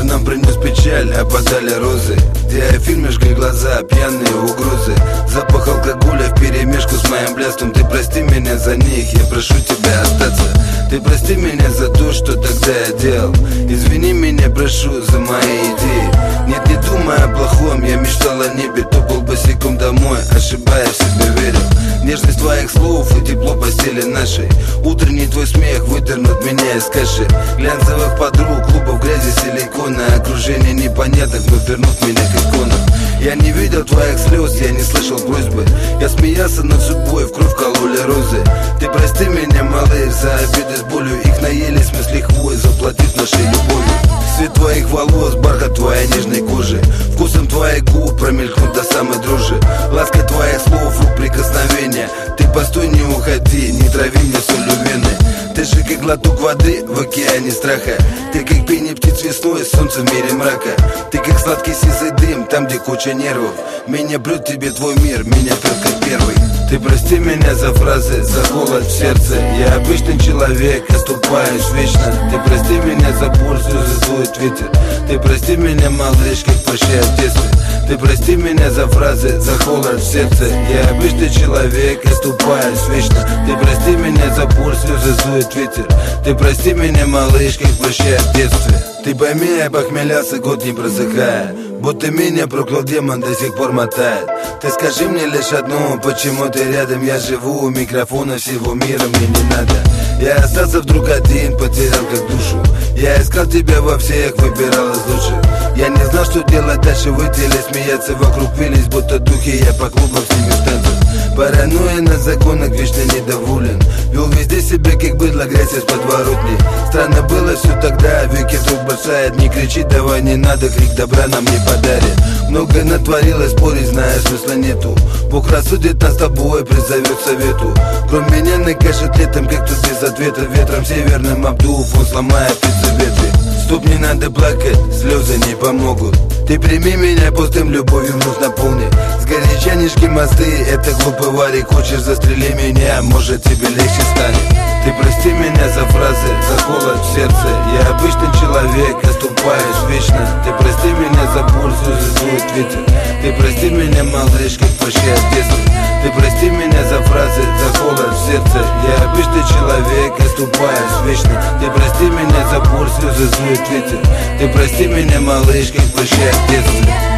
нам принес печаль, опадали розы. Где в фильме жгли глаза, пьяные угрозы. Запах алкоголя вперемешку с моим блеском. Ты прости меня за них, я прошу тебя остаться. Ты прости меня за то, что тогда я делал. Извини меня, прошу за мои идеи. Нет, не думай о плохом, я мечтал о небе. Топал босиком домой, ошибаясь, себе верил. Нежность твоих слов и тепло постели нашей. Утренний твой смех выдернут меня из каши. Глянцевых подруг, клубов грязи, силикона. Окружение непонятных, но вернут меня к иконам. Я не видел твоих слез, я не слышал просьбы. Я смеялся над судьбой, в кровь кололи розы. Ты прости меня, малыш, за обиды с болью. Их наелись мы с лихвой, заплатив нашей любовью. Цвет твоих волос, бархат твоей нежной кожи. Вкусом твоих губ промелькнут до самой дрожи. Лаской твоих слов, рук прикосновения. Ты постой, не уходи, не трави мне солью вены. Ты же как глоток воды в океане страха. Ты как пение птиц весной, солнце в мире мрака. Ты как сладкий сизый дым, там где куча нервов. Меня брет тебе твой мир, меня пьет как первый. Ты прости меня за фразы, за холод в сердце. Я обычный человек, оступаюсь вечно. Ты прости меня за боль, слезы дует ветер. Ты прости меня, малыш, как прощай в детстве. Ты прости меня за фразы, за холод в сердце. Я обычный человек, оступаюсь вечно. Ты прости меня за боль, слезы дует ветер. Ты прости меня, малыш, как прощай в детстве. Ты пойми, я похмелялся, год не просыхая. Будто меня проклял демон, до сих пор мотает. Ты скажи мне лишь одно, почему ты рядом? Я живу у микрофона, всего мира мне не надо. Я остался вдруг один, потерял как душу. Я искал тебя во всех, выбирал из лучших. Я не знал, что делать дальше, выйти или смеяться. Вокруг вились, будто духи, я по клубам с ними в танцах. Паранойя на законах, вечно недоволен. Вел везде себя, как быдло, грязь из подворотни. Странно было все тогда, веки вдруг бросает. Не кричи, давай не надо, крик добра нам не подарит. Много натворилось, спорить, зная, смысла нету. Бог рассудит нас с тобой, призовет совету. Кроме меня накажет летом, как тут без ответа. Ветром северным обдув, он сломает птицы ветви. Стоп, не надо плакать, слезы не помогут. Ты прими меня, пустым любовью вновь наполни. Сгоряча не жги мосты, это глупый варик. Хочешь, застрели меня, может тебе легче станет. Ты прости меня за фразы, за холод в сердце. Я обычный человек, оступаюсь вечно. Ты прости меня за боль, слезы дует ветер. Ты прости меня, малыш, как прощай в детстве. Ты прости меня за фразы, за холод в сердце. Я обычный человек, оступаюсь вечно. Ты прости меня за боль, слезы дует ветер. Ты прости меня, малыш, как прощай в детстве.